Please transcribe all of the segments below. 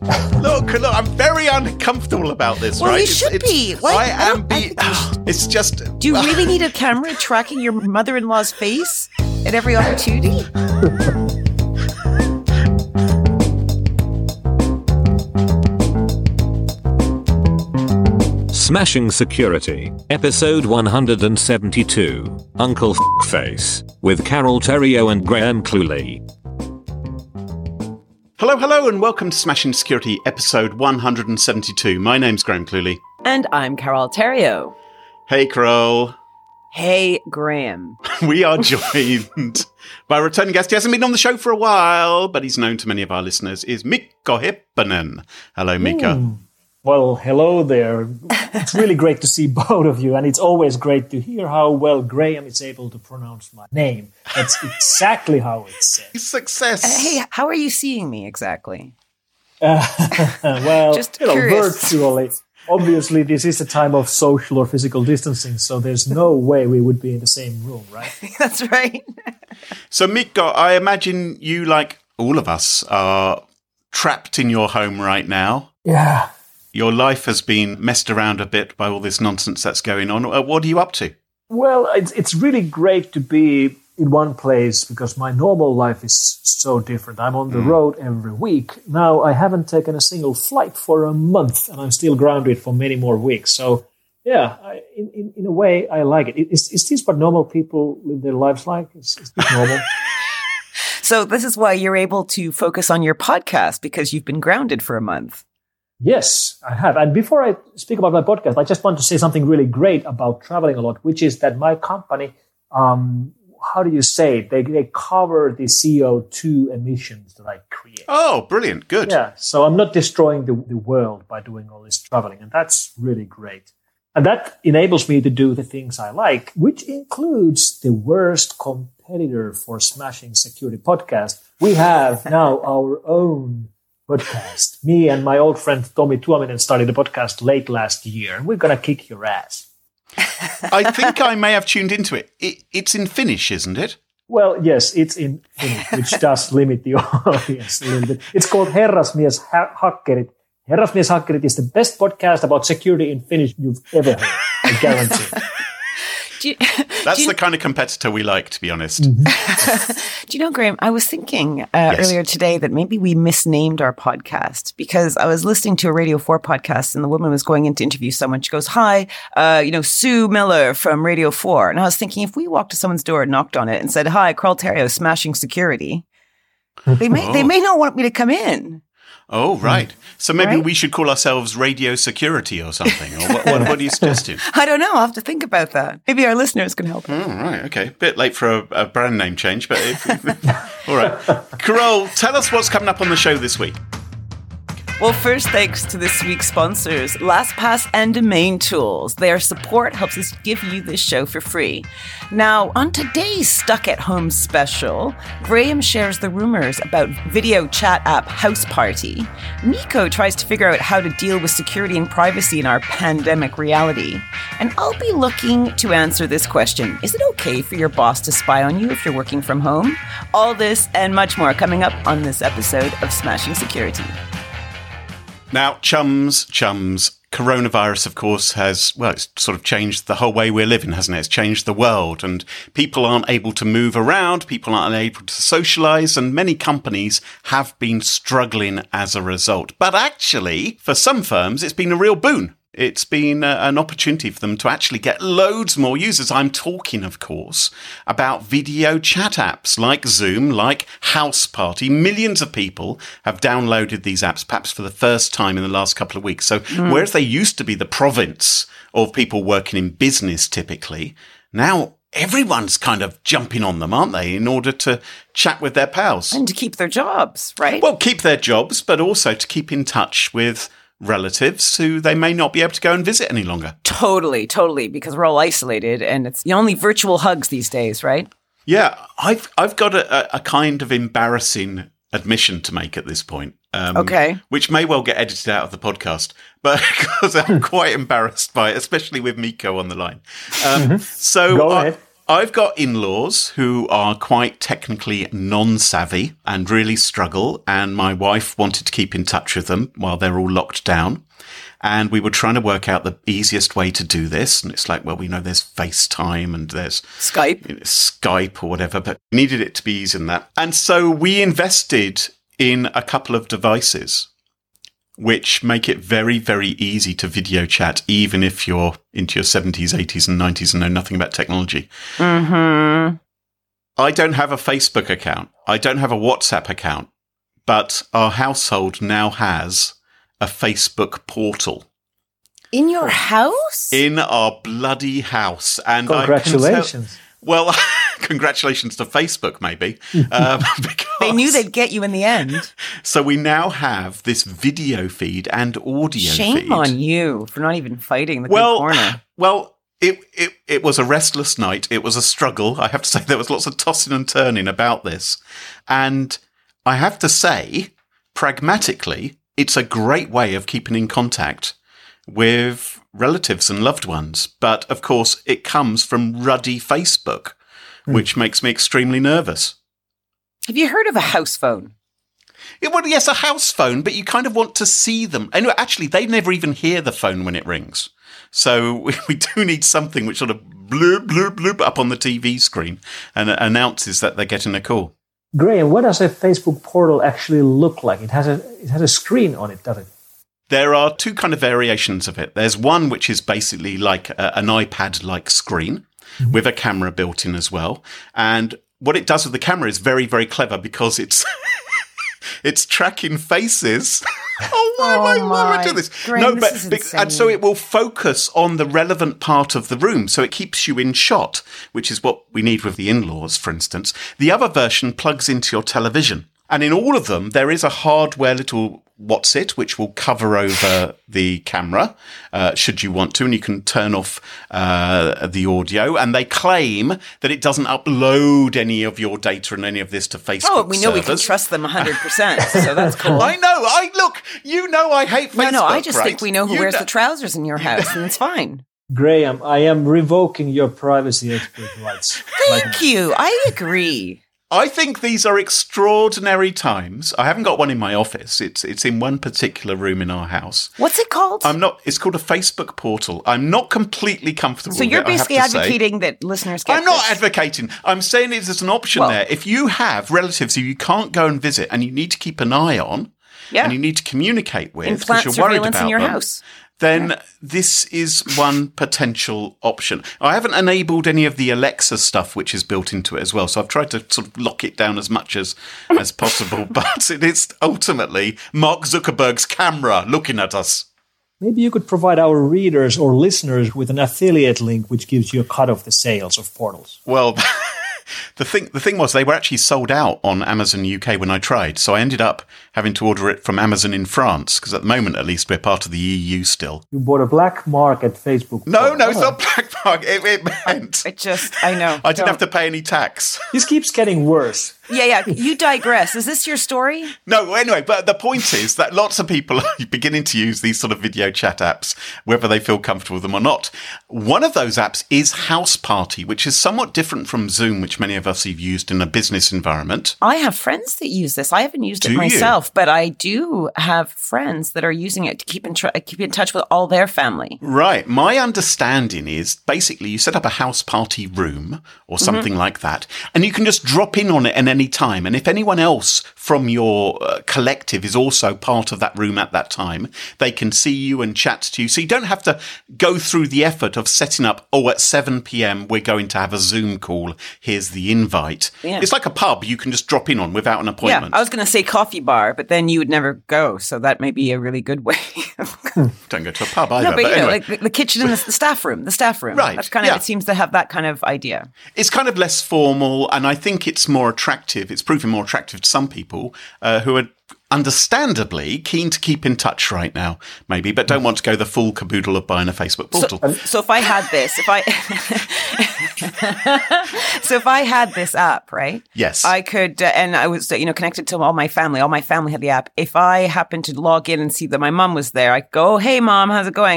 Look, I'm very uncomfortable about this, well, right? You should be. I am being... It's just... Do you really need a camera tracking your mother-in-law's face at every opportunity? Smashing Security, episode 172, Uncle Face, with Carol Theriault and Graham Cluley. Hello, and welcome to Smashing Security, episode 172. My name's Graham Cluley. And I'm Carol Theriault. Hey, Carol. Hey, Graham. We are joined by a returning guest. He hasn't been on the show for a while, but he's known to many of our listeners, is Mikko Hepponen. Hello, Mikko. Well, hello there. It's really great to see both of you, and it's always great to hear how well Graham is able to pronounce my name. That's exactly how it's said. Success. Hey, how are you seeing me exactly? Well, just curious. Virtually. Obviously, this is a time of social or physical distancing, so there's no way we would be in the same room, right? That's right. So, Mikko, I imagine you, like all of us, are trapped in your home right now. Yeah. Your life has been messed around a bit by all this nonsense that's going on. What are you up to? Well, it's really great to be in one place because my normal life is so different. I'm on the road every week. Now, I haven't taken a single flight for a month, and I'm still grounded for many more weeks. So, yeah, in a way, I like it. Is this what normal people live their lives like? Is this normal? So this is why you're able to focus on your podcast, because you've been grounded for a month. Yes, I have. And before I speak about my podcast, I just want to say something really great about traveling a lot, which is that my company, how do you say it? They cover the CO2 emissions that I create. Oh, brilliant. Good. Yeah. So I'm not destroying the world by doing all this traveling. And that's really great. And that enables me to do the things I like, which includes the worst competitor for Smashing Security podcast. We have now our own podcast. Me and my old friend Tommi Tuominen started the podcast late last year, and we're going to kick your ass. I think I may have tuned into it. It's in Finnish, isn't it? Well, yes, it's in Finnish, which does limit the audience a little bit. It's called Herrasmies Hakkerit. Herrasmies Hakkerit is the best podcast about security in Finnish you've ever heard, I guarantee. That's the kind of competitor we like, to be honest. Mm-hmm. Do you know, Graham, I was thinking earlier today that maybe we misnamed our podcast, because I was listening to a Radio 4 podcast and the woman was going in to interview someone. She goes, hi, Sue Miller from Radio 4. And I was thinking, if we walked to someone's door and knocked on it and said, hi, Carol Theriault, Smashing Security, they may not want me to come in. Oh, right. So maybe we should call ourselves Radio Security or something. Or what do you suggest? I don't know. I'll have to think about that. Maybe our listeners can help. Oh, right. Okay. Bit late for a brand name change, but all right. Carol, tell us what's coming up on the show this week. Well, first, thanks to this week's sponsors, LastPass and Domain Tools. Their support helps us give you this show for free. Now, on today's Stuck at Home special, Graham shares the rumors about video chat app House Party. Mikko tries to figure out how to deal with security and privacy in our pandemic reality. And I'll be looking to answer this question. Is it okay for your boss to spy on you if you're working from home? All this and much more coming up on this episode of Smashing Security. Now, chums, coronavirus, of course, it's sort of changed the whole way we're living, hasn't it? It's changed the world, and people aren't able to move around, people aren't able to socialize, and many companies have been struggling as a result. But actually, for some firms, it's been a real boon. It's been an opportunity for them to actually get loads more users. I'm talking, of course, about video chat apps like Zoom, like House Party. Millions of people have downloaded these apps, perhaps for the first time in the last couple of weeks. So whereas they used to be the province of people working in business typically, now everyone's kind of jumping on them, aren't they, in order to chat with their pals. And to keep their jobs, right? Well, keep their jobs, but also to keep in touch with relatives who they may not be able to go and visit any longer. Totally, because we're all isolated and it's the only virtual hugs these days, right? Yeah, I've got a kind of embarrassing admission to make at this point. Okay. Which may well get edited out of the podcast, but because I'm quite embarrassed by it, especially with Mikko on the line. So Go ahead. I've got in-laws who are quite technically non-savvy and really struggle, and my wife wanted to keep in touch with them while they're all locked down. And we were trying to work out the easiest way to do this. And it's like, well, we know there's FaceTime and there's Skype or whatever, but we needed it to be easier than that. And so we invested in a couple of devices which make it very, very easy to video chat, even if you're into your 70s, 80s and 90s and know nothing about technology. Mm-hmm. I don't have a Facebook account. I don't have a WhatsApp account, but our household now has a Facebook portal. In your house? In our bloody house. And congratulations. Well, congratulations to Facebook, maybe. Because they knew they'd get you in the end. So we now have this video feed and audio feed. Shame on you for not even fighting the good corner. Well, it was a restless night. It was a struggle. I have to say there was lots of tossing and turning about this. And I have to say, pragmatically, it's a great way of keeping in contact with relatives and loved ones. But, of course, it comes from ruddy Facebook, which makes me extremely nervous. Have you heard of a house phone? Well, yes, a house phone, but you kind of want to see them. And actually, they never even hear the phone when it rings. So we do need something which sort of bloop, bloop, bloop up on the TV screen and announces that they're getting a call. Graham, what does a Facebook portal actually look like? It has a screen on it, doesn't it? There are two kind of variations of it. There's one which is basically like an iPad-like screen with a camera built in as well. And what it does with the camera is very, very clever because it's it's tracking faces. Why am I doing this? Graham, and so it will focus on the relevant part of the room. So it keeps you in shot, which is what we need with the in-laws, for instance. The other version plugs into your television. And in all of them, there is a hardware little what's-it, which will cover over the camera, should you want to, and you can turn off the audio. And they claim that it doesn't upload any of your data and any of this to Facebook Oh, we know servers. We can trust them 100%, so that's cool. I know. Look, you know I hate Facebook, No, I just right? think we know who wears the trousers in your house, and it's fine. Graham, I am revoking your privacy expert rights. Thank you. I agree. I think these are extraordinary times. I haven't got one in my office. It's in one particular room in our house. What's it called? It's called a Facebook portal. I'm not completely comfortable with it, So you're basically I have to advocating that listeners get I'm not advocating. I'm saying there's an option there. If you have relatives who you can't go and visit and you need to keep an eye on and you need to communicate with because you're worried about surveillance in your them, house. then this is one potential option. I haven't enabled any of the Alexa stuff which is built into it as well, so I've tried to sort of lock it down as much as possible, but it is ultimately Mark Zuckerberg's camera looking at us. Maybe you could provide our readers or listeners with an affiliate link which gives you a cut of the sales of portals. Well, the thing was they were actually sold out on Amazon UK when I tried, so I ended up having to order it from Amazon in France, because at the moment, at least, we're part of the EU still. You bought a black mark at Facebook. No, it's not black mark. It meant... I know. I didn't have to pay any tax. This keeps getting worse. Yeah, you digress. Is this your story? No, anyway, but the point is that lots of people are beginning to use these sort of video chat apps, whether they feel comfortable with them or not. One of those apps is House Party, which is somewhat different from Zoom, which many of us have used in a business environment. I have friends that use this. I haven't used it myself, but I do have friends that are using it to keep in touch with all their family. Right. My understanding is basically you set up a house party room or something like that, and you can just drop in on it at any time. And if anyone else from your collective is also part of that room at that time, they can see you and chat to you. So you don't have to go through the effort of setting up, at 7 p.m. we're going to have a Zoom call. Here's the invite. Yeah. It's like a pub you can just drop in on without an appointment. Yeah, I was going to say coffee bar, but then you would never go. So that may be a really good way. Don't go to a pub either. No, but anyway. like the kitchen and the staff room. Right. That's kind of, it seems to have that kind of idea. It's kind of less formal, and I think it's more attractive. It's proving more attractive to some people who are understandably keen to keep in touch right now, maybe, but don't want to go the full caboodle of buying a Facebook portal. So if I had this, so if I had this app, right? Yes. I could, and I was, connected to all my family. All my family had the app. If I happened to log in and see that my mom was there, I go, "Hey, Mom, how's it going?" And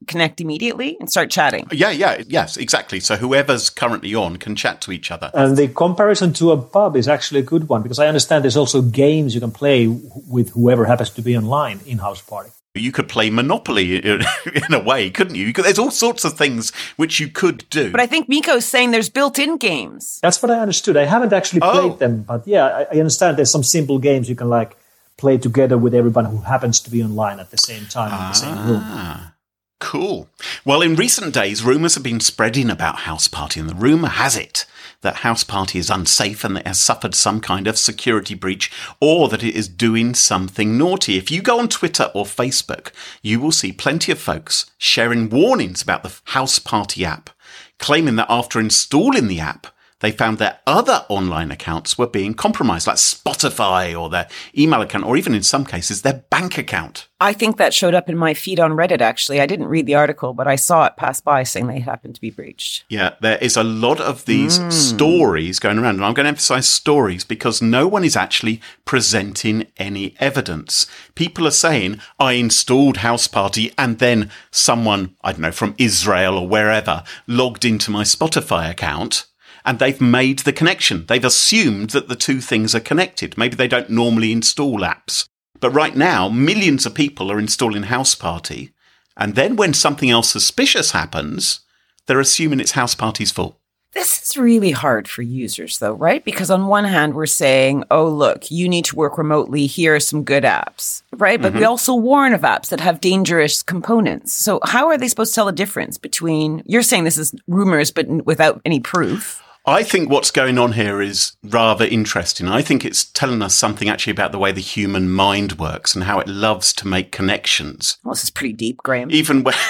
connect immediately and start chatting. Yes, exactly. So whoever's currently on can chat to each other. And the comparison to a pub is actually a good one, because I understand there's also games you can play with whoever happens to be online in House Party. You could play Monopoly in a way, couldn't you? There's all sorts of things which you could do. But I think Mikko's saying there's built-in games. That's what I understood. I haven't actually played them, but yeah, I understand there's some simple games you can like play together with everyone who happens to be online at the same time in the same room. Cool. Well, in recent days, rumours have been spreading about House Party, and the rumour has it that House Party is unsafe and that it has suffered some kind of security breach, or that it is doing something naughty. If you go on Twitter or Facebook, you will see plenty of folks sharing warnings about the House Party app, claiming that after installing the app, they found their other online accounts were being compromised, like Spotify or their email account, or even in some cases, their bank account. I think that showed up in my feed on Reddit, actually. I didn't read the article, but I saw it pass by saying they happened to be breached. Yeah, there is a lot of these stories going around, and I'm going to emphasize stories because no one is actually presenting any evidence. People are saying, I installed House Party and then someone, I don't know, from Israel or wherever, logged into my Spotify account. And they've made the connection. They've assumed that the two things are connected. Maybe they don't normally install apps. But right now, millions of people are installing House Party. And then when something else suspicious happens, they're assuming it's House Party's fault. This is really hard for users, though, right? Because on one hand, we're saying, oh, look, you need to work remotely. Here are some good apps, right? But we also warn of apps that have dangerous components. So how are they supposed to tell the difference between, you're saying this is rumors, but without any proof? I think what's going on here is rather interesting. I think it's telling us something actually about the way the human mind works and how it loves to make connections. Well, this is pretty deep, Graham. Even when,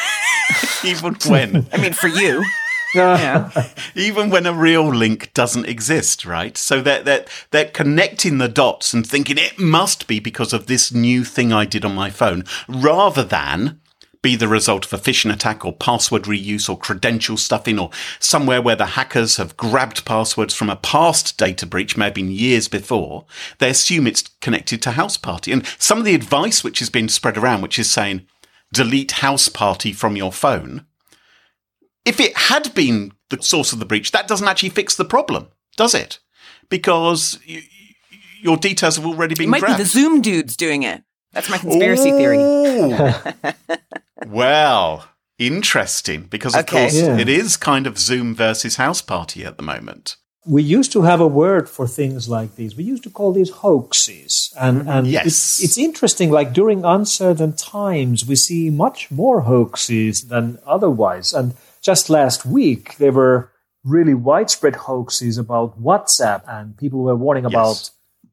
I mean, for you. Yeah. Even when a real link doesn't exist, right? So they're connecting the dots and thinking it must be because of this new thing I did on my phone, rather than be the result of a phishing attack or password reuse or credential stuffing or somewhere where the hackers have grabbed passwords from a past data breach, may have been years before. They assume it's connected to House Party. And some of the advice which has been spread around, which is saying, delete House Party from your phone. If it had been the source of the breach, that doesn't actually fix the problem, does it? Because your details have already been grabbed. It might be the Zoom dudes doing it. That's my conspiracy theory. Well, interesting, because of course it is kind of Zoom versus House Party at the moment. We used to have a word for things like these. We used to call these hoaxes. And yes. It's interesting, like during uncertain times, we see much more hoaxes than otherwise. And just last week, there were really widespread hoaxes about WhatsApp, and people were warning about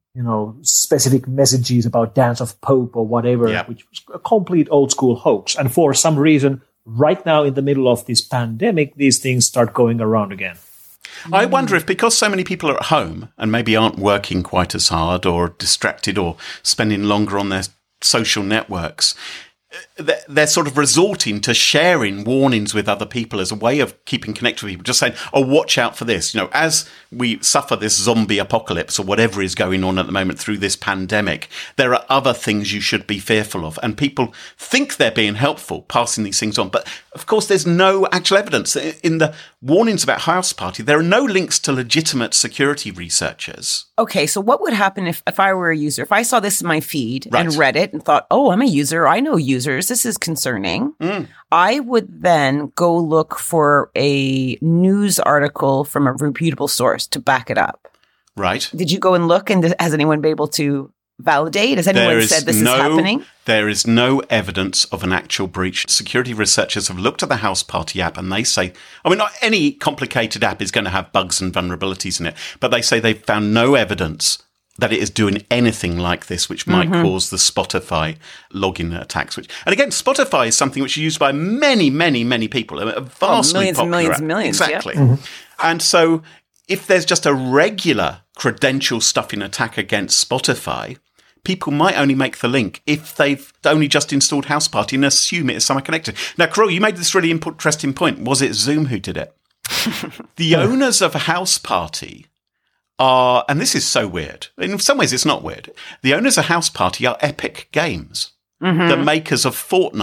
specific messages about Dance of Pope or whatever, which was a complete old school hoax. And for some reason, right now in the middle of this pandemic, these things start going around again. I wonder if because so many people are at home and maybe aren't working quite as hard or distracted or spending longer on their social networks, they're sort of resorting to sharing warnings with other people as a way of keeping connected with people, just saying, oh, watch out for this. As we suffer this zombie apocalypse or whatever is going on at the moment through this pandemic, there are other things you should be fearful of. And people think they're being helpful, passing these things on. But of course, there's no actual evidence. In the warnings about House Party, there are no links to legitimate security researchers. Okay, so what would happen if I were a user? If I saw this in my feed and read it and thought, oh, I'm a user, I know users, this is concerning. I would then go look for a news article from a reputable source to back it up. Right. Did you go and look, and has anyone been able to validate? Has anyone said this is happening? There is no evidence of an actual breach. Security researchers have looked at the House Party app and they say, not any complicated app is going to have bugs and vulnerabilities in it, but they say they've found no evidence that it is doing anything like this, which might cause the Spotify login attacks. And again, Spotify is something which is used by many, many, many people. A vastly millions and millions and millions. Exactly. Yeah. And so if there's just a regular credential stuffing attack against Spotify, people might only make the link if they've only just installed House Party and assume it is somehow connected. Now, Carole, you made this really interesting point. Was it Zoom who did it? The owners of House Party are, and this is so weird, in some ways it's not weird, the owners of House Party are Epic Games, the makers of Fortnite,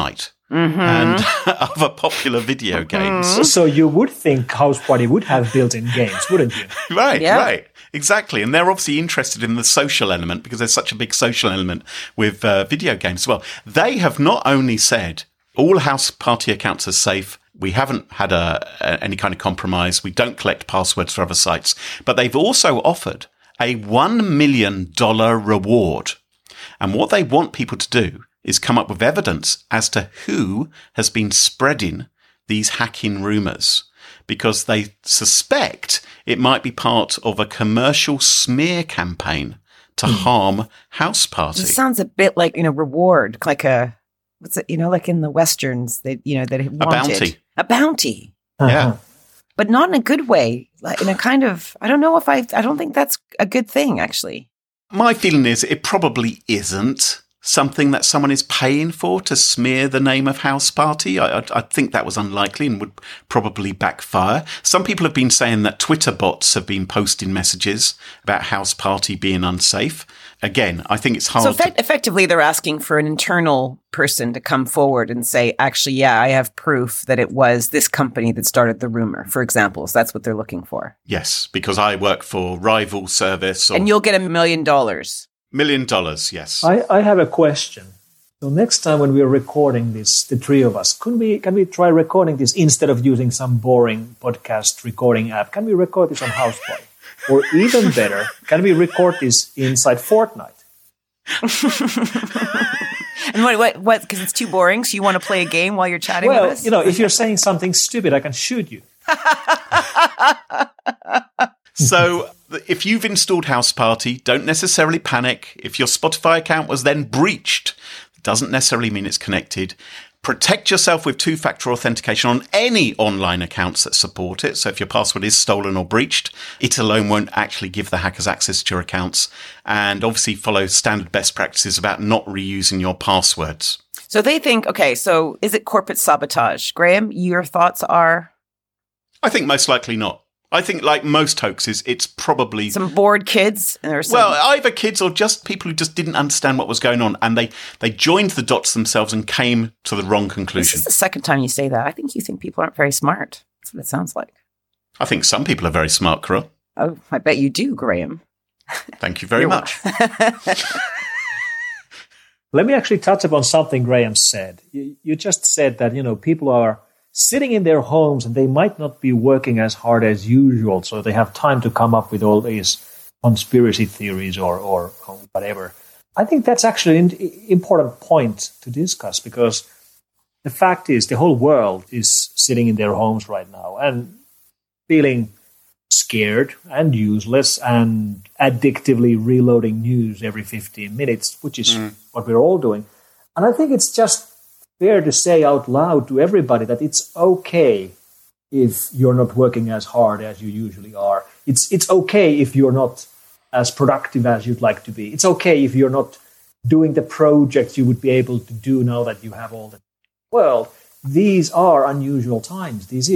and other popular video games. So you would think House Party would have built-in games, wouldn't you? Right. Exactly. And they're obviously interested in the social element because there's such a big social element with video games as well. They have not only said all House Party accounts are safe, we haven't had any kind of compromise, we don't collect passwords for other sites, but they've also offered a $1 million reward. And what they want people to do is come up with evidence as to who has been spreading these hacking rumors, because they suspect it might be part of a commercial smear campaign to harm House Party. It sounds a bit like, reward, like what's it, like in the Westerns, that wanted. A bounty. Yeah. But not in a good way, like in a kind of, I don't think that's a good thing, actually. My feeling is it probably isn't something that someone is paying for to smear the name of House Party. I think that was unlikely and would probably backfire. Some people have been saying that Twitter bots have been posting messages about House Party being unsafe. Again, I think it's hard. So effectively, they're asking for an internal person to come forward and say, actually, yeah, I have proof that it was this company that started the rumor, for example. So that's what they're looking for. Yes, because I work for rival service. And you'll get $1 million. $1 million, yes. I have a question. So next time when we are recording this, the three of us, can we try recording this instead of using some boring podcast recording app? Can we record this on House Party? Or even better, can we record this inside Fortnite? And what? Because it's too boring, so you want to play a game while you're chatting with us? Well, if you're saying something stupid, I can shoot you. So if you've installed House Party, don't necessarily panic. If your Spotify account was then breached, it doesn't necessarily mean it's connected. Protect yourself with two-factor authentication on any online accounts that support it. So if your password is stolen or breached, it alone won't actually give the hackers access to your accounts. And obviously follow standard best practices about not reusing your passwords. So they think, okay, so is it corporate sabotage? Graham, your thoughts are? I think most likely not. I think, like most hoaxes, it's probably some bored kids. Well, either kids or just people who just didn't understand what was going on, and they joined the dots themselves and came to the wrong conclusion. This is the second time you say that. I think you think people aren't very smart. That's what it sounds like. I think some people are very smart, Carol. Oh, I bet you do, Graham. Thank you very much. Let me actually touch upon something Graham said. You just said that people are sitting in their homes and they might not be working as hard as usual, so they have time to come up with all these conspiracy theories or whatever. I think that's actually an important point to discuss, because the fact is the whole world is sitting in their homes right now and feeling scared and useless and addictively reloading news every 15 minutes, which is what we're all doing. And I think it's just fair to say out loud to everybody that it's okay if you're not working as hard as you usually are. It's okay if you're not as productive as you'd like to be. It's okay if you're not doing the projects you would be able to do now that you have all the world. These are unusual times. This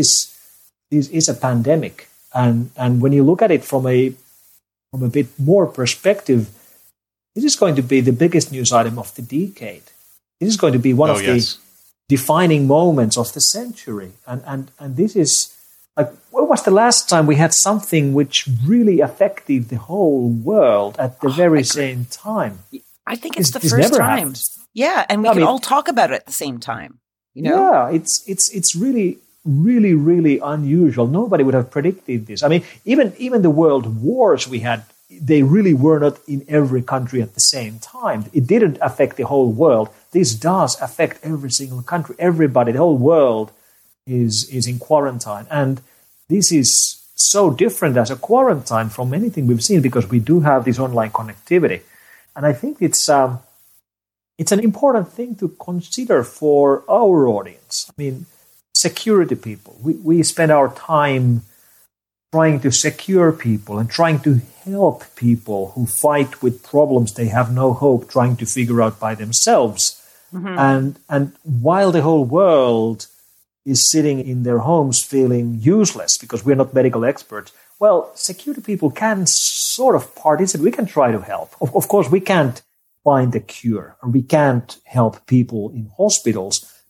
is a pandemic. And when you look at it from a bit more perspective, this is going to be the biggest news item of the decade. This is going to be one of the defining moments of the century. And this is, like, when was the last time we had something which really affected the whole world at the very same time? I think it's the first time. Happened. Yeah, and we can all talk about it at the same time. Yeah, it's really, really, really unusual. Nobody would have predicted this. I mean, even the world wars we had, they really were not in every country at the same time. It didn't affect the whole world. This does affect every single country. Everybody, the whole world is in quarantine. And this is so different as a quarantine from anything we've seen, because we do have this online connectivity. And I think it's an important thing to consider for our audience. I mean, security people. We spend our time trying to secure people and trying to help people who fight with problems they have no hope trying to figure out by themselves. Mm-hmm. And while the whole world is sitting in their homes feeling useless because we're not medical experts, well, security people can sort of participate. We can try to help. Of course, we can't find a cure, or we can't help people in hospitals,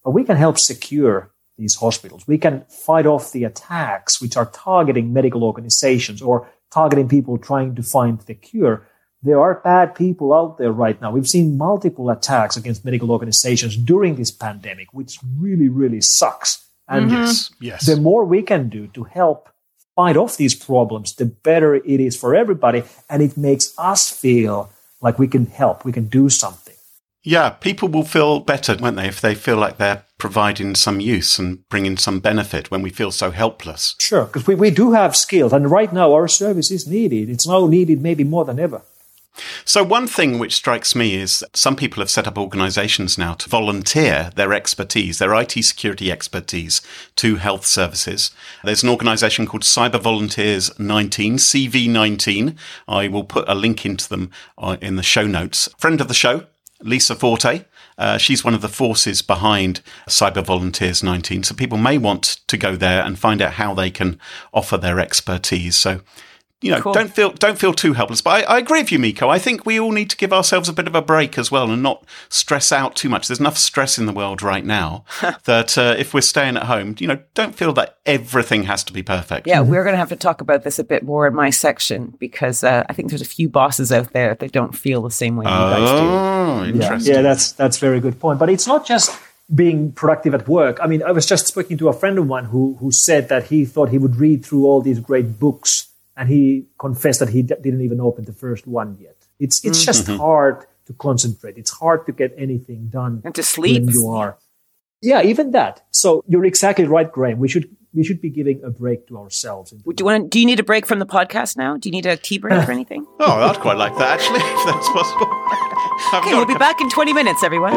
but we can help secure these hospitals. We can fight off the attacks which are targeting medical organizations or targeting people trying to find the cure. There are bad people out there right now. We've seen multiple attacks against medical organizations during this pandemic, which really, really sucks. And yes. The more we can do to help fight off these problems, the better it is for everybody. And it makes us feel like we can help, we can do something. Yeah, people will feel better, won't they, if they feel like they're providing some use and bringing some benefit when we feel so helpless. Sure, because we do have skills. And right now our service is needed. It's now needed maybe more than ever. So one thing which strikes me is some people have set up organizations now to volunteer their expertise, their IT security expertise to health services. There's an organization called Cyber Volunteers 19, CV19. I will put a link into them in the show notes. Friend of the show, Lisa Forte. She's one of the forces behind Cyber Volunteers 19. So people may want to go there and find out how they can offer their expertise. So cool. don't feel too helpless. But I agree with you, Mikko. I think we all need to give ourselves a bit of a break as well and not stress out too much. There's enough stress in the world right now that if we're staying at home, don't feel that everything has to be perfect. Yeah, we're going to have to talk about this a bit more in my section because I think there's a few bosses out there that don't feel the same way you guys do. Oh, interesting. Yeah, that's a very good point. But it's not just being productive at work. I mean, I was just speaking to a friend of mine who said that he thought he would read through all these great books. And he confessed that he didn't even open the first one yet. It's just hard to concentrate. It's hard to get anything done. And to sleep. When you are. Yeah, even that. So you're exactly right, Graham. We should be giving a break to ourselves. Do you need a break from the podcast now? Do you need a tea break or anything? Oh, I'd quite like that, actually, if that's possible. Okay, we'll be back in 20 minutes, everyone.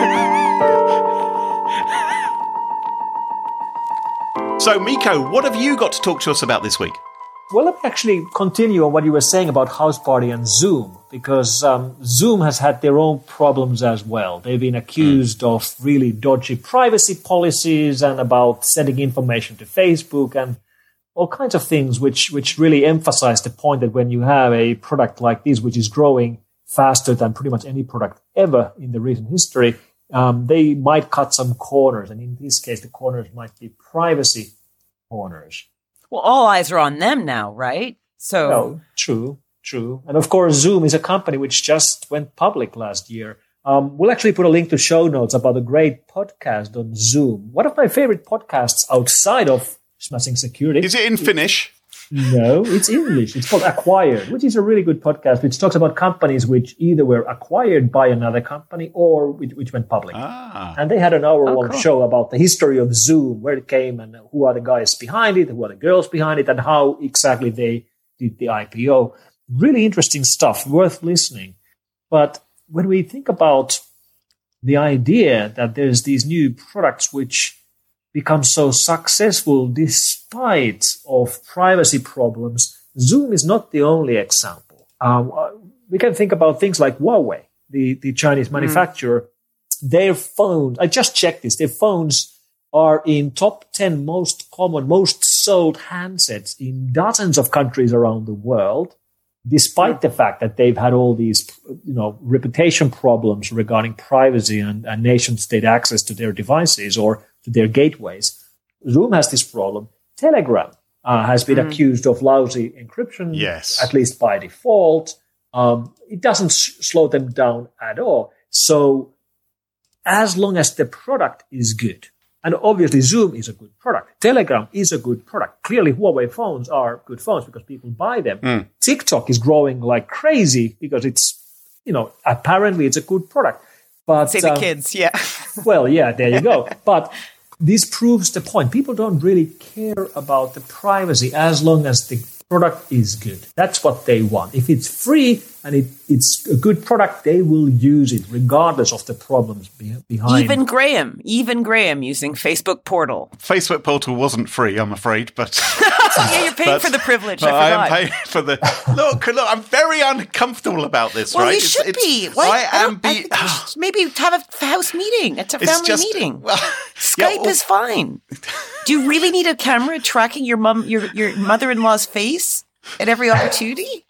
So, Mikko, what have you got to talk to us about this week? Well, let me actually continue on what you were saying about House Party and Zoom, because Zoom has had their own problems as well. They've been accused of really dodgy privacy policies and about sending information to Facebook and all kinds of things, which really emphasize the point that when you have a product like this, which is growing faster than pretty much any product ever in the recent history, they might cut some corners. And in this case, the corners might be privacy corners. Well, all eyes are on them now, right? So, no, true. And of course, Zoom is a company which just went public last year. We'll actually put a link to show notes about a great podcast on Zoom. One of my favorite podcasts outside of Smashing Security. Is it in Finnish? No, it's English. It's called Acquired, which is a really good podcast which talks about companies which either were acquired by another company or which went public. And they had an hour-long show about the history of Zoom, where it came and who are the guys behind it, who are the girls behind it, and how exactly they did the IPO. Really interesting stuff, worth listening. But when we think about the idea that there's these new products which become so successful despite of privacy problems, Zoom is not the only example. We can think about things like Huawei, the Chinese manufacturer. Their phones, I just checked this, their phones are in top 10 most common, most sold handsets in dozens of countries around the world, despite the fact that they've had all these, reputation problems regarding privacy and nation-state access to their devices or to their gateways. Zoom has this problem. Telegram has been accused of lousy encryption, at least by default. It doesn't slow them down at all. So as long as the product is good, and obviously Zoom is a good product, Telegram is a good product. Clearly Huawei phones are good phones because people buy them. TikTok is growing like crazy because it's, apparently it's a good product. But say the kids, yeah. Well, yeah, there you go. But this proves the point. People don't really care about the privacy as long as the product is good. That's what they want. If it's free and it's a good product, they will use it regardless of the problems behind. Even Graham using Facebook Portal. Facebook Portal wasn't free, I'm afraid, but... Yeah, you're paying for the privilege. I am paying for the... Look, I'm very uncomfortable about this, well, right? You should be. Maybe have a house meeting. It's a family meeting. Well, Skype is fine. Do you really need a camera tracking your mother-in-law's face at every opportunity?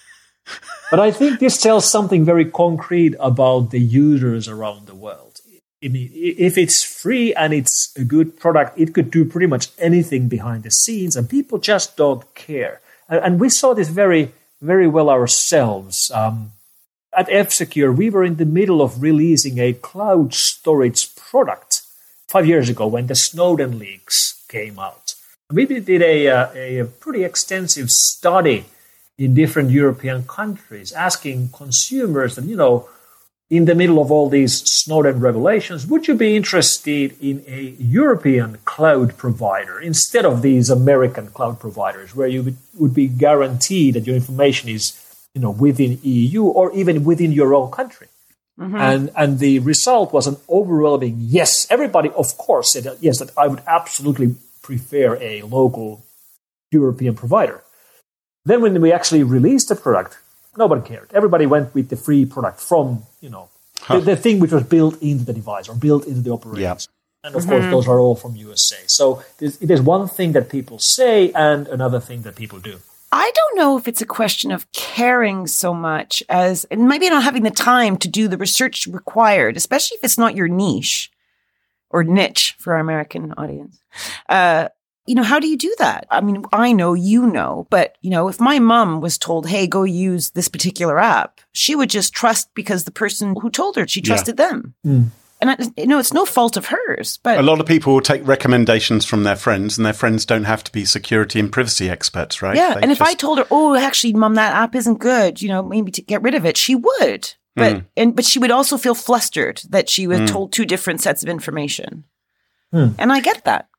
But I think this tells something very concrete about the users around the world. I mean, if it's free and it's a good product, it could do pretty much anything behind the scenes, and people just don't care. And we saw this very, very well ourselves. At F-Secure, we were in the middle of releasing a cloud storage product 5 years ago when the Snowden leaks came out. We did a pretty extensive study in different European countries, asking consumers that, in the middle of all these Snowden revelations, would you be interested in a European cloud provider instead of these American cloud providers where you would be guaranteed that your information is, within EU or even within your own country? Mm-hmm. And the result was an overwhelming yes. Everybody, of course, said yes, that I would absolutely prefer a local European provider. Then when we actually released the product, nobody cared. Everybody went with the free product from, the thing which was built into the device or built into the operations. Yeah. And of course, those are all from USA. So there's one thing that people say and another thing that people do. I don't know if it's a question of caring so much as, and maybe not having the time to do the research required, especially if it's not your niche or niche for our American audience. How do you do that? I mean, I know, but, if my mom was told, hey, go use this particular app, she would just trust because the person who told her, she trusted them. Mm. And, it's no fault of hers. But a lot of people will take recommendations from their friends, and their friends don't have to be security and privacy experts, right? Yeah, and if I told her, oh, actually, Mom, that app isn't good, maybe to get rid of it, she would. But but she would also feel flustered that she was told two different sets of information. And I get that.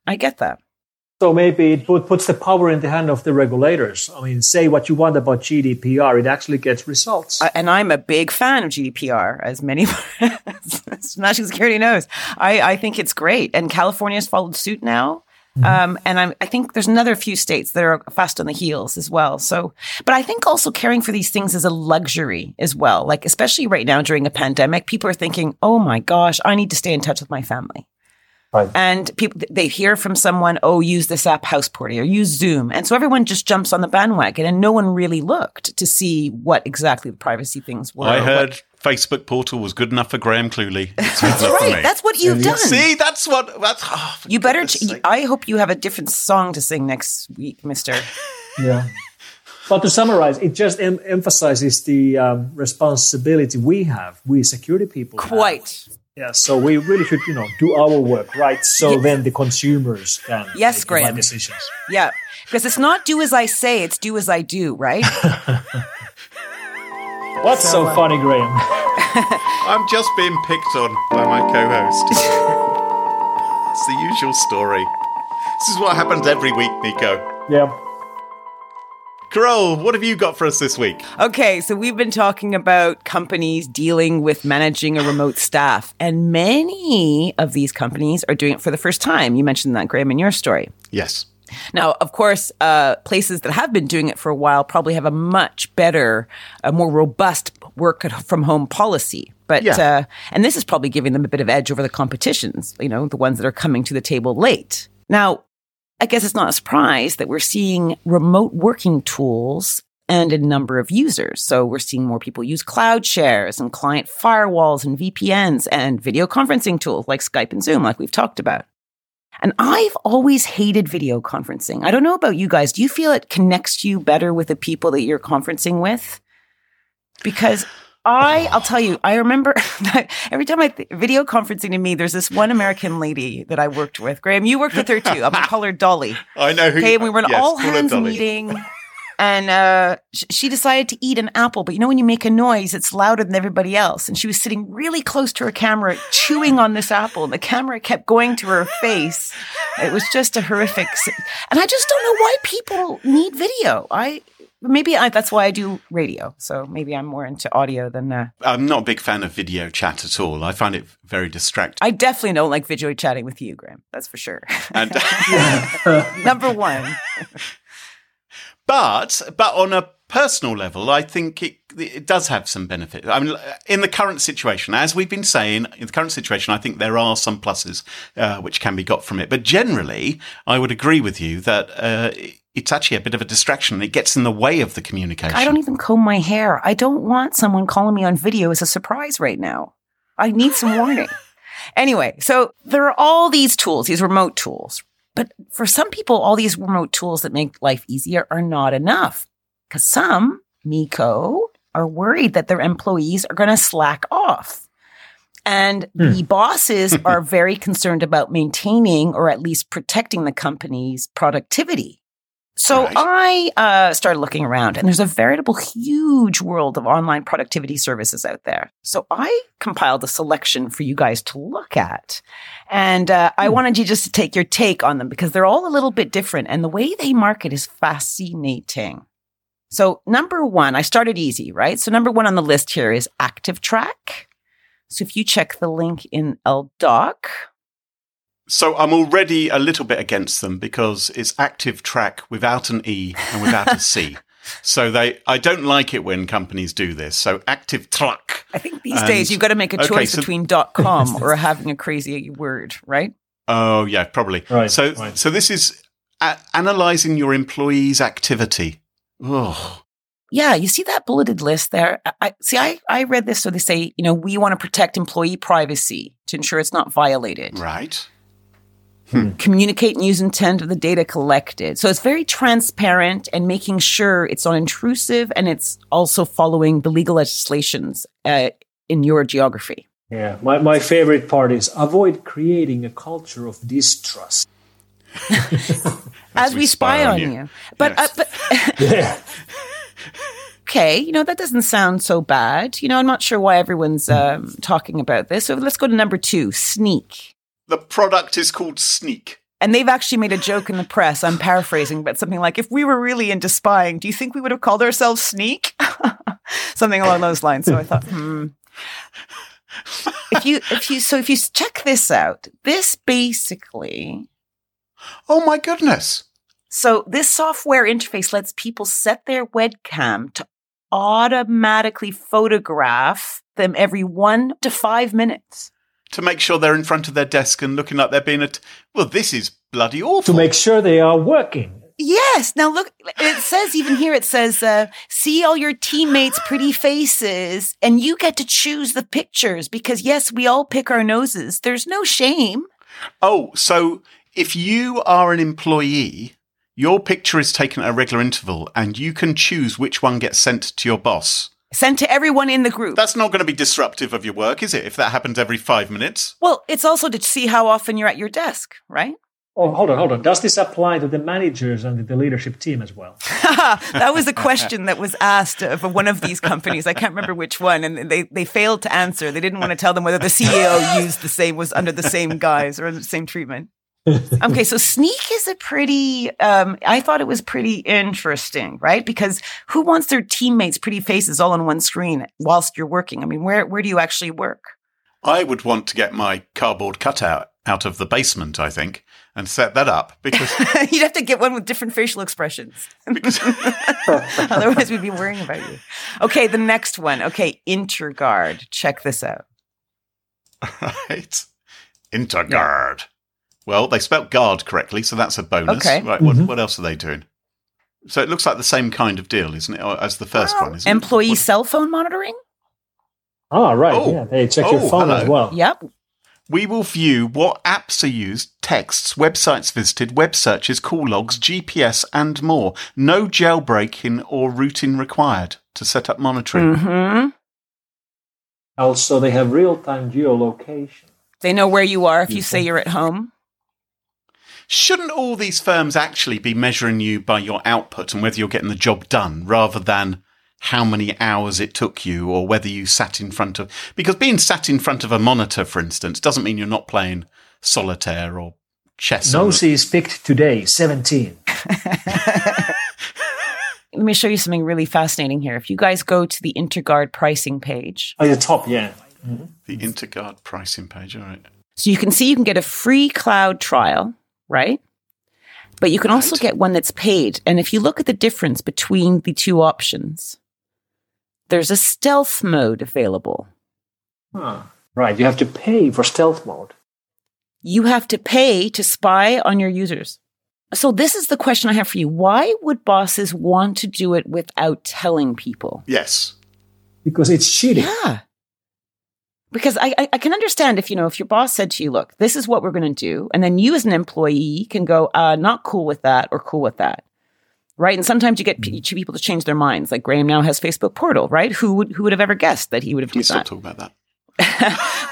So maybe it puts the power in the hand of the regulators. I mean, say what you want about GDPR, it actually gets results. And I'm a big fan of GDPR, as many national security knows. I think it's great. And California has followed suit now. Mm-hmm. And I think there's another few states that are fast on the heels as well. So, but I think also caring for these things is a luxury as well. Like, especially right now during a pandemic, people are thinking, oh my gosh, I need to stay in touch with my family. Right. And people, they hear from someone, oh, use this app, House Party, or use Zoom. And so everyone just jumps on the bandwagon, and no one really looked to see what exactly the privacy things were. I heard Facebook Portal was good enough for Graham Cluley. That's right. That's what you've done. See, that's you better. I hope you have a different song to sing next week, Mister. Yeah. But to summarize, it just emphasizes the responsibility we security people Quite. Have. Yeah, so we really should, do our work, right? So then the consumers can make the right decisions. Yeah, because it's not do as I say, it's do as I do, right? What's so funny, Graham? I'm just being picked on by my co-host. It's the usual story. This is what happens every week, Nico. Yeah. Carole, what have you got for us this week? Okay, so we've been talking about companies dealing with managing a remote staff, and many of these companies are doing it for the first time. You mentioned that, Graham, in your story. Yes. Now, of course, places that have been doing it for a while probably have a much better, more robust work from home policy. But and this is probably giving them a bit of edge over the competitions, the ones that are coming to the table late. Now, I guess it's not a surprise that we're seeing remote working tools and a number of users. So we're seeing more people use cloud shares and client firewalls and VPNs and video conferencing tools like Skype and Zoom, like we've talked about. And I've always hated video conferencing. I don't know about you guys. Do you feel it connects you better with the people that you're conferencing with? Because I'll tell you, I remember every time video conferencing to me, there's this one American lady that I worked with. Graham, you worked with her too. I'm going to call her Dolly. I know who. Okay, and we were in all hands meeting, and she decided to eat an apple. But when you make a noise, it's louder than everybody else. And she was sitting really close to her camera, chewing on this apple, and the camera kept going to her face. It was just a horrific. And I just don't know why people need video. Maybe that's why I do radio. So maybe I'm more into audio than... I'm not a big fan of video chat at all. I find it very distracting. I definitely don't like video chatting with you, Graham. That's for sure. And number one. But on a personal level, I think it does have some benefit. I mean, in the current situation, as we've been saying, in the current situation, I think there are some pluses which can be got from it. But generally, I would agree with you that... it's actually a bit of a distraction. It gets in the way of the communication. I don't even comb my hair. I don't want someone calling me on video as a surprise right now. I need some warning. Anyway, so there are all these tools, these remote tools. But for some people, all these remote tools that make life easier are not enough. Because some, Miko, are worried that their employees are going to slack off. And the bosses are very concerned about maintaining or at least protecting the company's productivity. So I started looking around, and there's a veritable huge world of online productivity services out there. So I compiled a selection for you guys to look at. And I wanted you just to take your take on them because they're all a little bit different. And the way they market is fascinating. So number one, I started easy, right? So number one on the list here is ActiveTrack. So if you check the link in LDoc. So I'm already a little bit against them because it's ActiveTrack without an E and without a C. So I don't like it when companies do this. So ActiveTrack. I think these days you've got to make a choice between .com or having a crazy word, right? Oh, yeah, probably. Right. So this is analyzing your employees' activity. Oh. Yeah, you see that bulleted list there? I read this, so they say, we want to protect employee privacy to ensure it's not violated. Right. Communicate and use intent of the data collected. So it's very transparent and making sure it's not intrusive and it's also following the legal legislations in your geography. Yeah, my favorite part is avoid creating a culture of distrust. As we spy on you. But, yes. Okay, that doesn't sound so bad. I'm not sure why everyone's talking about this. So let's go to number 2, Sneak. The product is called Sneak. And they've actually made a joke in the press, I'm paraphrasing, but something like, if we were really into spying, do you think we would have called ourselves Sneak? Something along those lines. So I thought, If you check this out, this basically... Oh my goodness. So this software interface lets people set their webcam to automatically photograph them every 1 to 5 minutes. To make sure they're in front of their desk and looking like they're being well, this is bloody awful. To make sure they are working. Yes. Now look, it says even here, it says, see all your teammates' pretty faces and you get to choose the pictures because yes, we all pick our noses. There's no shame. Oh, so if you are an employee, your picture is taken at a regular interval and you can choose which one gets sent to your boss. Sent to everyone in the group. That's not going to be disruptive of your work, is it? If that happens every 5 minutes. Well, it's also to see how often you're at your desk, right? Oh, hold on. Does this apply to the managers and the leadership team as well? That was a question that was asked of one of these companies. I can't remember which one. And they failed to answer. They didn't want to tell them whether the CEO was under the same guise or the same treatment. Okay, so Sneak is a pretty, I thought it was pretty interesting, right? Because who wants their teammates' pretty faces all on one screen whilst you're working? I mean, where do you actually work? I would want to get my cardboard cutout out of the basement, I think, and set that up because... You'd have to get one with different facial expressions. Otherwise, we'd be worrying about you. Okay, the next one. Okay, Interguard. Check this out. Right. Interguard. Yeah. Well, they spelt guard correctly, so that's a bonus. Okay. Right, what else are they doing? So it looks like the same kind of deal, isn't it, as the first one, isn't Employee cell phone monitoring? Oh, right. Oh. Yeah, they check your phone hello. as well. Yep. We will view what apps are used, texts, websites visited, web searches, call logs, GPS, and more. No jailbreaking or routing required to set up monitoring. Mm-hmm. Also, they have real-time geolocation. They know where you are if you say you're at home. Shouldn't all these firms actually be measuring you by your output and whether you're getting the job done rather than how many hours it took you or whether you sat in front of... Because being sat in front of a monitor, for instance, doesn't mean you're not playing solitaire or chess. Noses picked today, 17. Let me show you something really fascinating here. If you guys go to the Interguard pricing page... Oh, the top, yeah. Mm-hmm. The Interguard pricing page, all right. So you can see you can get a free cloud trial, right? But you can also get one that's paid. And if you look at the difference between the two options, there's a stealth mode available. Huh. Right, you have to pay for stealth mode. You have to pay to spy on your users. So this is the question I have for you. Why would bosses want to do it without telling people? Yes. Because it's cheating. Yeah. Because I can understand if your boss said to you, look, this is what we're going to do. And then you as an employee can go, not cool with that or cool with that. Right. And sometimes you get people to change their minds. Like Graham now has Facebook Portal, right? Who would have ever guessed that he would have done that? Stop talking about that.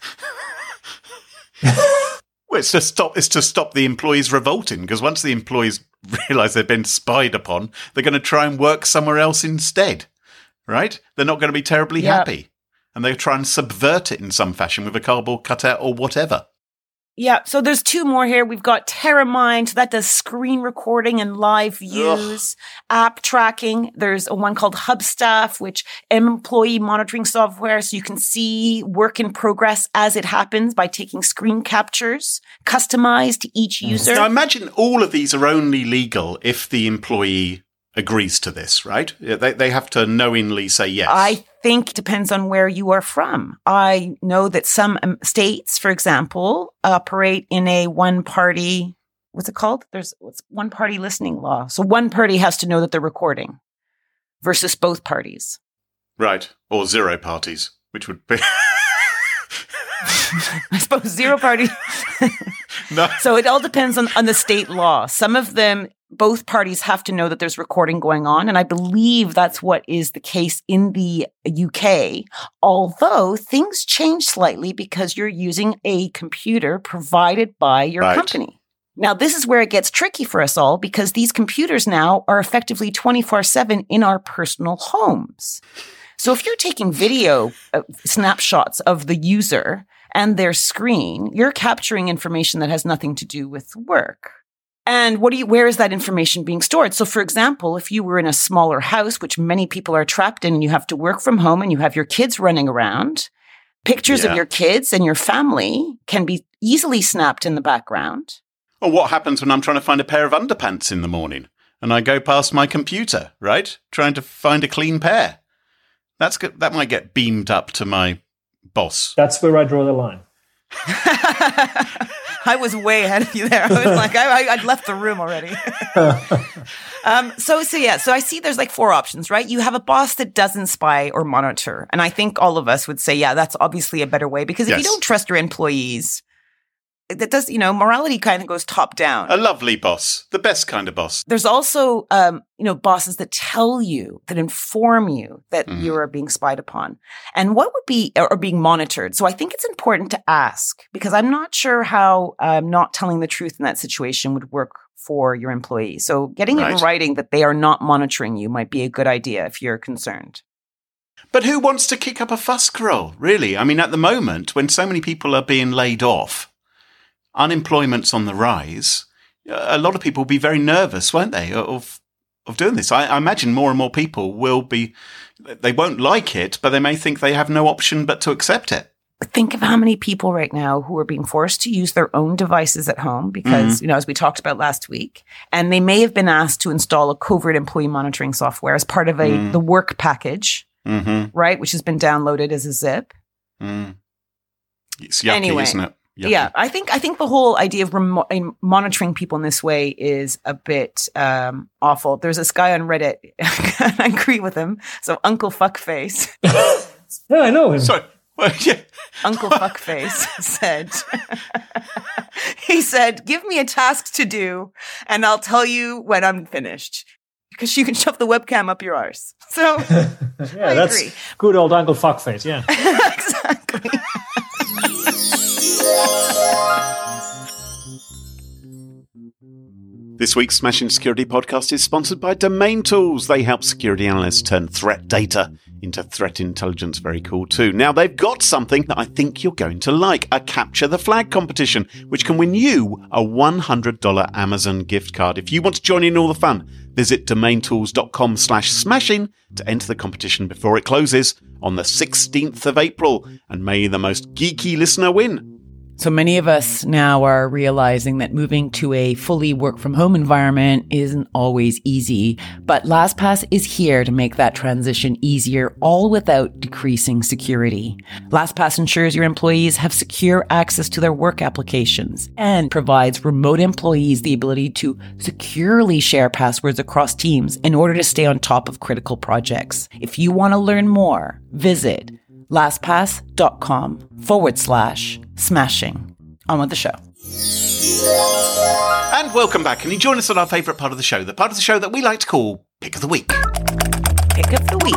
Well, it's to stop the employees revolting, because once the employees realise they've been spied upon, they're going to try and work somewhere else instead, right? They're not going to be terribly happy, and they try and subvert it in some fashion with a cardboard cutout or whatever. Yeah, so there's two more here. We've got TerraMind, so that does screen recording and live views, app tracking. There's one called Hubstaff, which employee monitoring software, so you can see work in progress as it happens by taking screen captures, customized to each user. Now, imagine all of these are only legal if the employee agrees to this, right? They have to knowingly say yes. I think it depends on where you are from. I know that some states, for example, operate in a one-party, what's it called? There's one-party listening law. So one party has to know that they're recording versus both parties. Right. Or zero parties, which would be... I suppose zero parties. No. So it all depends on the state law. Some of them, both parties have to know that there's recording going on. And I believe that's what is the case in the UK, although things change slightly because you're using a computer provided by your company. Now, this is where it gets tricky for us all, because these computers now are effectively 24/7 in our personal homes. So if you're taking video snapshots of the user and their screen, you're capturing information that has nothing to do with work. And where is that information being stored? So for example, if you were in a smaller house, which many people are trapped in, and you have to work from home and you have your kids running around, pictures of your kids and your family can be easily snapped in the background. Or what happens when I'm trying to find a pair of underpants in the morning and I go past my computer, right? Trying to find a clean pair. That might get beamed up to my boss. That's where I draw the line. I was way ahead of you there. I was like, I'd left the room already. So I see there's like four options, right? You have a boss that doesn't spy or monitor. And I think all of us would say, yeah, that's obviously a better way, because if you don't trust your employees, that does, morality kind of goes top down. A lovely boss, the best kind of boss. There's also, bosses that tell you, that inform you that you are being spied upon, and what would be, or being monitored. So I think it's important to ask, because I'm not sure how not telling the truth in that situation would work for your employee. So getting it in writing that they are not monitoring you might be a good idea if you're concerned. But who wants to kick up a fuss, Carol? Really? I mean, at the moment, when so many people are being laid off, unemployment's on the rise, a lot of people will be very nervous, won't they, of doing this? I imagine more and more people they won't like it, but they may think they have no option but to accept it. But think of how many people right now who are being forced to use their own devices at home because, as we talked about last week, and they may have been asked to install a covert employee monitoring software as part of the work package, right, which has been downloaded as a zip. It's yucky, isn't it? Yucky. Yeah, I think the whole idea of monitoring people in this way is a bit awful. There's this guy on Reddit, I agree with him. So Uncle Fuckface. Yeah, I know him. Sorry. Well, yeah. Uncle Fuckface he said, give me a task to do and I'll tell you when I'm finished. Because you can shove the webcam up your arse. So I that's agree. Good old Uncle Fuckface, yeah. Exactly. This week's Smashing Security podcast is sponsored by Domain Tools. They help security analysts turn threat data into threat intelligence. Very cool too. Now, they've got something that I think you're going to like, a Capture the Flag competition, which can win you a $100 Amazon gift card. If you want to join in all the fun, visit domaintools.com/smashing to enter the competition before it closes on the 16th of April. And may the most geeky listener win. So many of us now are realizing that moving to a fully work from home environment isn't always easy, but LastPass is here to make that transition easier, all without decreasing security. LastPass ensures your employees have secure access to their work applications and provides remote employees the ability to securely share passwords across teams in order to stay on top of critical projects. If you want to learn more, visit lastpass.com/smashing. On with the show. And welcome back. And you join us on our favourite part of the show, the part of the show that we like to call Pick of the Week. Pick of the week.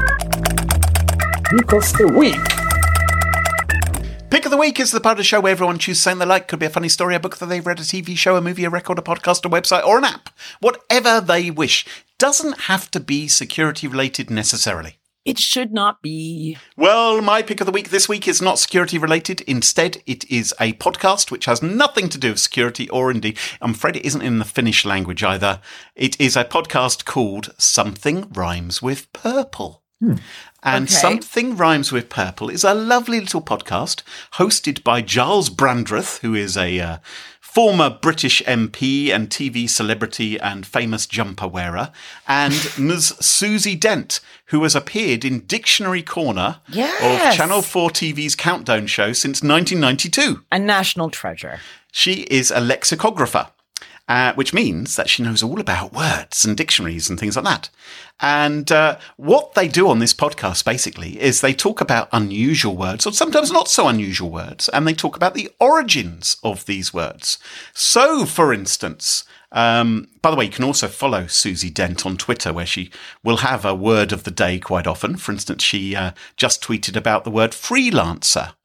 Pick of the week. Pick of the Week is the part of the show where everyone chooses something they like. Could be a funny story, a book that they've read, a TV show, a movie, a record, a podcast, a website, or an app. Whatever they wish. Doesn't have to be security related necessarily. It should not be. Well, my pick of the week this week is not security related. Instead, it is a podcast which has nothing to do with security, or indeed, I'm afraid it isn't in the Finnish language either. It is a podcast called Something Rhymes with Purple. And Okay. Something Rhymes with Purple is a lovely little podcast hosted by Giles Brandreth, who is a former British MP and TV celebrity and famous jumper wearer, and Ms. Susie Dent, who has appeared in Dictionary Corner Yes. of Channel 4 TV's Countdown show since 1992. A national treasure. She is a lexicographer, which means that she knows all about words and dictionaries and things like that. And what they do on this podcast, basically, is they talk about unusual words, or sometimes not so unusual words, and they talk about the origins of these words. So, for instance, by the way, you can also follow Susie Dent on Twitter, where she will have a word of the day quite often. For instance, she just tweeted about the word freelancer.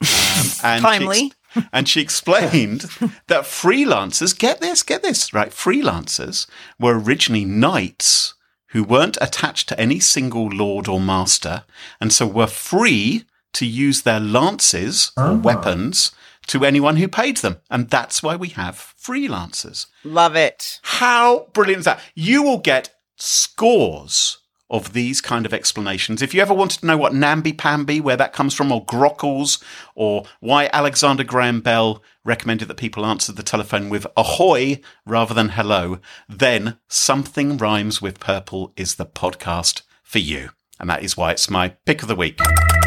And Timely. And she explained that freelancers, get this, right? Freelancers were originally knights who weren't attached to any single lord or master, and so were free to use their lances or weapons to anyone who paid them. And that's why we have freelancers. Love it. How brilliant is that? You will get scores of these kind of explanations. If you ever wanted to know what namby-pamby, where that comes from, or grockles, or why Alexander Graham Bell recommended that people answer the telephone with ahoy rather than hello, then Something Rhymes with Purple is the podcast for you. And that is why it's my pick of the week.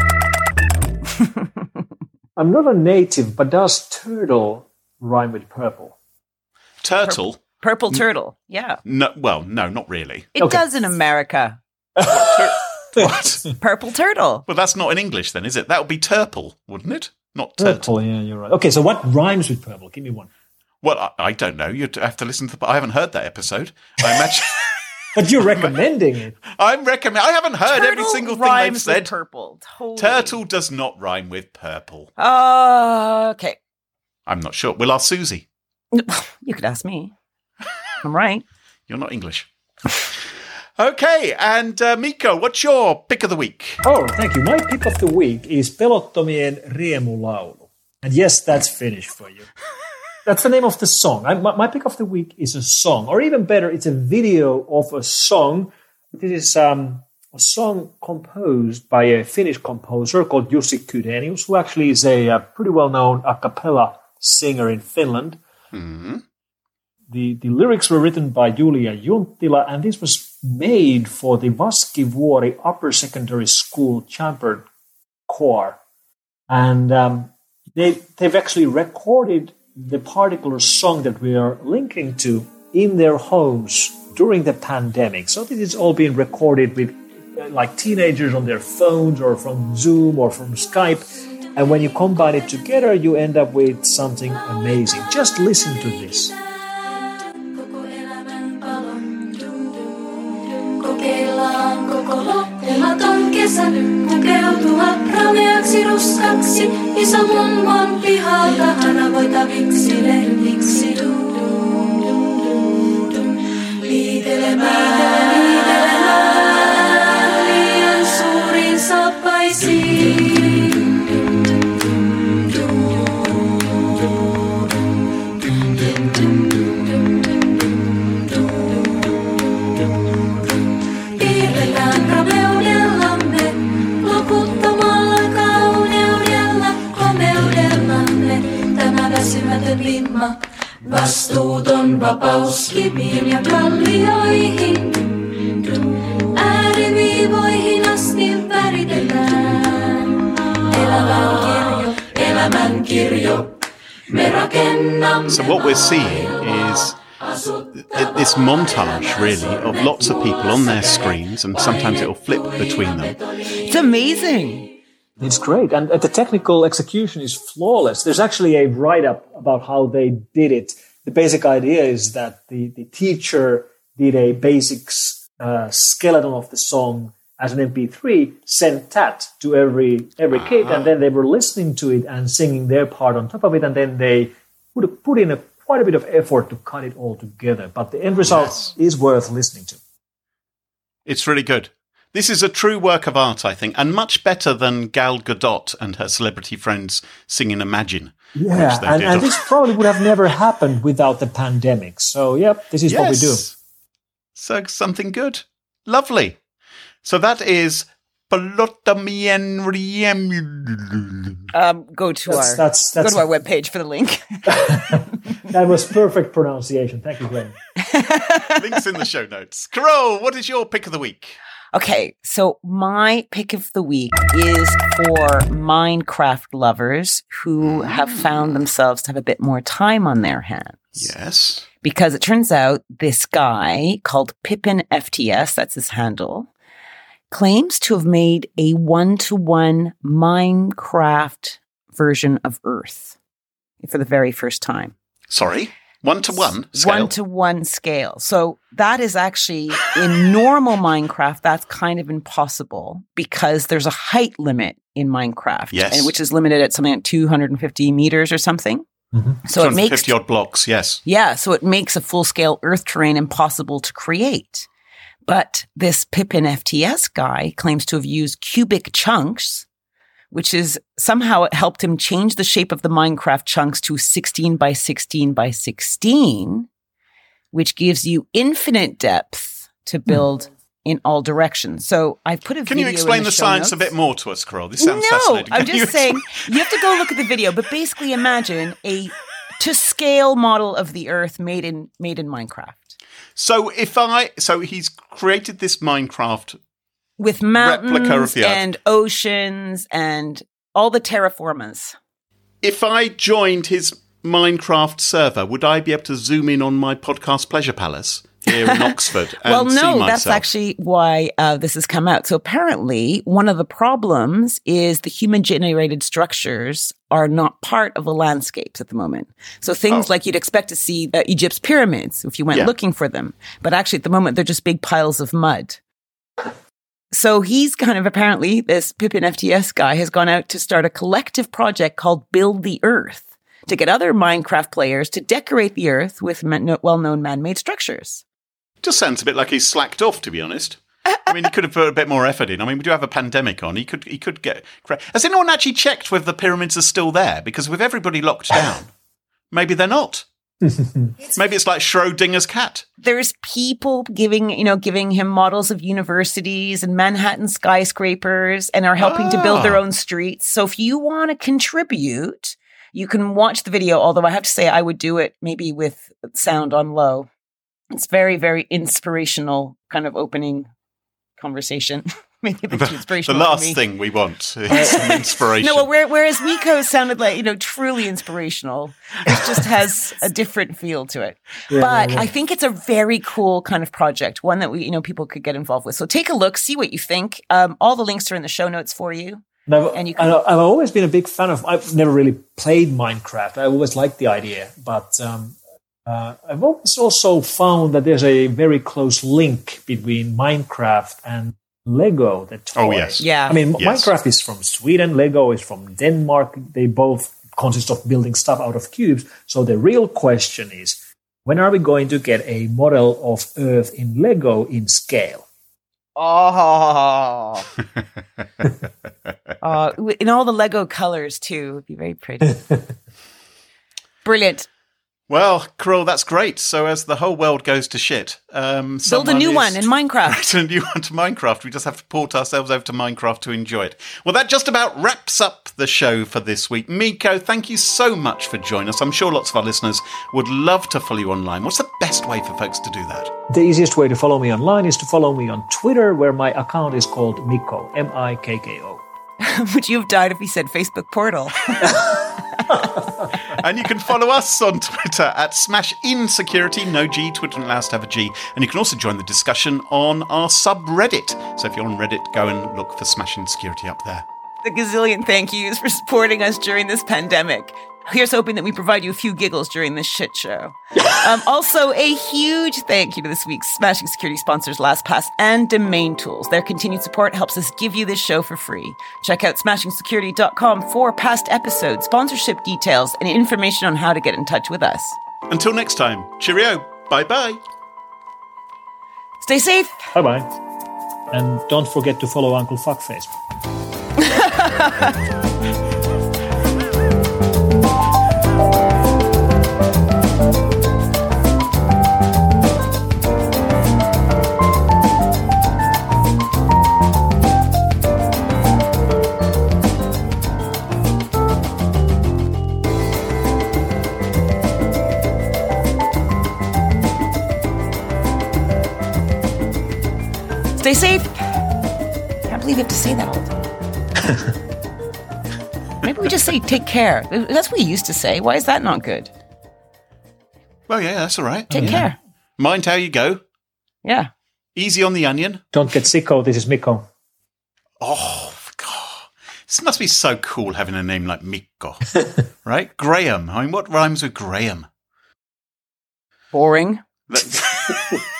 I'm not a native, but does turtle rhyme with purple? Turtle? Purple turtle. Yeah. No, well, no, not really. It Okay. does in America. What? Purple turtle. Well, that's not in English then, is it? That would be turple, wouldn't it? Not turtle. Purple, yeah, you're right. Okay, so what rhymes with purple? Give me one. Well, I don't know. You'd have to listen to I haven't heard that episode. I imagine. But you're recommending it. I haven't heard every Turtle single thing they've rhymes with said. purple. Totally. Turtle does not rhyme with purple. Okay. I'm not sure. We'll ask Susie. You could ask me. I'm right. You're not English. Okay, and Mikko, what's your pick of the week? Oh, thank you. My pick of the week is Pelottomien riemulaulu. And yes, that's Finnish for you. That's the name of the song. My pick of the week is a song, or even better, it's a video of a song. This is a song composed by a Finnish composer called Jussi Kydenius, who actually is a pretty well-known a cappella singer in Finland. Mm-hmm. The lyrics were written by Julia Junttila, and this was made for the Vaskivuori Upper Secondary School Chamber Choir. And they've actually recorded the particular song that we are linking to in their homes during the pandemic. So this is all being recorded with like teenagers on their phones or from Zoom or from Skype. And when you combine it together, you end up with something amazing. Just listen to this. Kokeillaan koko loppematon kesä nyt pukeutua rameaksi ruskaksi. Iso mummon pihalta haravoitaviksi lehdiksi. Liitelemään liian suuriin saappaisiin. Piirretään rameudellamme, loputtomalla kauneudella, komeudellamme. Tämä väsymätön vimma, vastuuton vapaus kiviin ja kallioihin. Ääriviivoihin asti väritetään. Elämän kirjo, me rakennamme. So what we're seeing is this montage, really, of lots of people on their screens, and sometimes it will flip between them. It's amazing. It's great. And the technical execution is flawless. There's actually a write-up about how they did it. The basic idea is that the teacher did a basic skeleton of the song as an MP3, sent that to every kid, and then they were listening to it and singing their part on top of it, and then they put in quite a bit of effort to cut it all together. But the end result is worth listening to. It's really good. This is a true work of art, I think, and much better than Gal Gadot and her celebrity friends singing Imagine. Yeah, and this probably would have never happened without the pandemic. So, yep, this is what we do. So, something good. Lovely. So that is Polotamienriem. Go to our webpage for the link. That was perfect pronunciation. Thank you, Glenn. Links in the show notes. Carole, what is your pick of the week? Okay, so my pick of the week is for Minecraft lovers who have found themselves to have a bit more time on their hands. Yes. Because it turns out this guy called Pippin FTS, that's his handle, claims to have made a 1-to-1 Minecraft version of Earth for the very first time. Sorry? 1-to-1 scale? 1-to-1 scale. So that is actually, in normal Minecraft, that's kind of impossible because there's a height limit in Minecraft. Yes. And which is limited at something like 250 meters or something. Mm-hmm. So it makes 50 odd blocks, yes. Yeah, so it makes a full-scale Earth terrain impossible to create. But this Pippin FTS guy claims to have used cubic chunks, which is somehow it helped him change the shape of the Minecraft chunks to 16 by 16 by 16, which gives you infinite depth to build in all directions. So I've put a video. Can you explain the science notes. A bit more to us, Carole? This sounds fascinating. I'm just saying you have to go look at the video, but basically imagine a to scale model of the Earth made in Minecraft. So he's created this Minecraft with mountains replica of the Earth and oceans and all the terraformers. If I joined his Minecraft server, would I be able to zoom in on my podcast Pleasure Palace here in Oxford and see myself? That's actually why this has come out. So apparently one of the problems is the human-generated structures are not part of the landscapes at the moment. So things like you'd expect to see Egypt's pyramids if you went looking for them. But actually at the moment, they're just big piles of mud. So he's kind of apparently, this Pippin FTS guy has gone out to start a collective project called Build the Earth to get other Minecraft players to decorate the Earth with well-known man-made structures. Just sounds a bit like he's slacked off, to be honest. I mean, he could have put a bit more effort in. I mean, we do have a pandemic on. He could get... Has anyone actually checked whether the pyramids are still there? Because with everybody locked down, maybe they're not. Maybe it's like Schrodinger's cat. There's people giving him models of universities and Manhattan skyscrapers and are helping to build their own streets. So if you want to contribute, you can watch the video. Although I have to say I would do it maybe with sound on low. It's very, very inspirational kind of opening conversation. Maybe a bit too inspirational. The last thing we want is some inspiration. No, whereas Miko sounded like, truly inspirational. It just has a different feel to it. I think it's a very cool kind of project, one that we, people could get involved with. So take a look, see what you think. All the links are in the show notes for you. I've always been a big fan of, I've never really played Minecraft. I always liked the idea, but I've always also found that there's a very close link between Minecraft and Lego, the toy. Oh, yes. Yeah. I mean, Minecraft is from Sweden, Lego is from Denmark. They both consist of building stuff out of cubes. So the real question is, when are we going to get a model of Earth in Lego in scale? Oh. In all the Lego colors, too. It would be very pretty. Brilliant. Well, Carole, that's great. So as the whole world goes to shit, build a new one in Minecraft. A new one to Minecraft. We just have to port ourselves over to Minecraft to enjoy it. Well, that just about wraps up the show for this week. Miko, thank you so much for joining us. I'm sure lots of our listeners would love to follow you online. What's the best way for folks to do that? The easiest way to follow me online is to follow me on Twitter, where my account is called Mikko, Mikko. Would you have died if he said Facebook portal? And you can follow us on Twitter at SmashInSecurity, no G, Twitter doesn't allow us to have a G. And you can also join the discussion on our subreddit. So if you're on Reddit, go and look for Smash Insecurity up there. The gazillion thank yous for supporting us during this pandemic. Here's hoping that we provide you a few giggles during this shit show. Also, a huge thank you to this week's Smashing Security sponsors, LastPass and Domain Tools. Their continued support helps us give you this show for free. Check out smashingsecurity.com for past episodes, sponsorship details, and information on how to get in touch with us. Until next time, cheerio. Bye-bye. Stay safe. Bye-bye. And don't forget to follow Uncle Fuckface. Stay safe. Can't believe you have to say that all the time. Maybe we just say take care. That's what we used to say. Why is that not good? Well, yeah, that's all right. Take care. Mind how you go. Yeah. Easy on the onion. Don't get sicko. This is Mikko. Oh, God. This must be so cool having a name like Mikko. Right? Graham. I mean, what rhymes with Graham? Boring.